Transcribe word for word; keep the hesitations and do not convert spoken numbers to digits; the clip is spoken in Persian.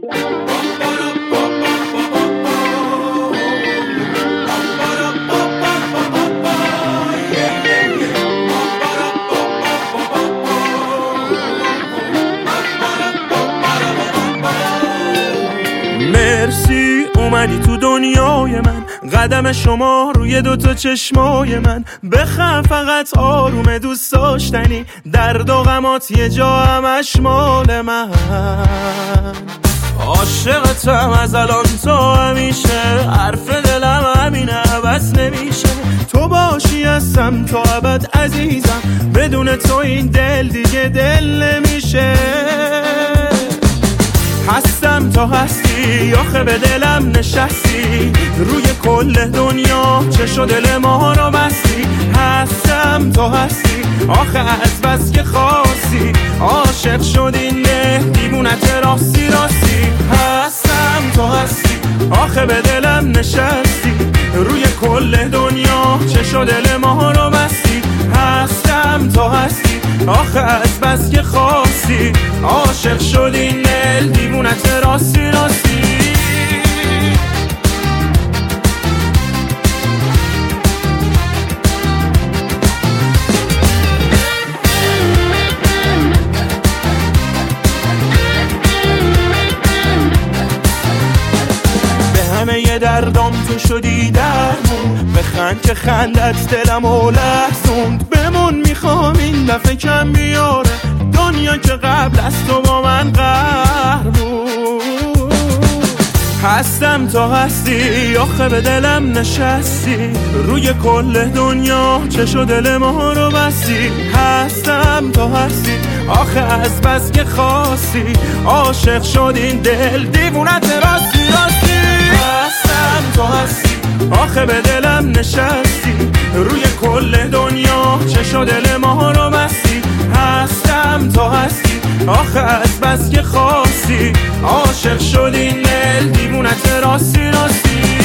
مرسی اومدی تو دنیای من، قدم شما روی دوتا چشمای من. بخم فقط آروم دوست داشتنی، درد و غمات یه جا همش مال من. عاشقتم از الان تا همیشه، حرف دلم همینه بس نمیشه. تو باشی هستم تا ابد عزیزم، بدون تو این دل دیگه دل نمیشه. هستم تا هستی، آخه به دلم نشستی، روی کل دنیا چشو دل ما رو بستی. هستم تا هستی، آخه از بس که خواستی، عاشق شدی نه دیوونت راستی راستی. هستم تا هستی، آخه به دلم نشستی، روی کل دنیا چشو دل ما رو بستی. هستم تا هستی، آخه از بس که خواستی، عاشق شدی نل دیوونت راستی راستی. همه یه دردام تو شدی درمون، بخند که خندت دلم و لحظوند. بمون میخوام این دفعه کم بیاره، دنیا که قبل از تو با من قهر بود. هستم تا هستی، آخه به دلم نشستی، روی کل دنیا چشو دل ما رو بستی. هستم تا هستی، آخه از بس که خواستی، عاشق شد این دل دیوونت راستی راستی. هستم تا هستی، آخه به دلم نشستی، روی کل دنیا چشو دل ما رو بستی. هستم تا هستی، آخه از بس که خواستی، عاشق شدی نل دیوونت راستی راستی.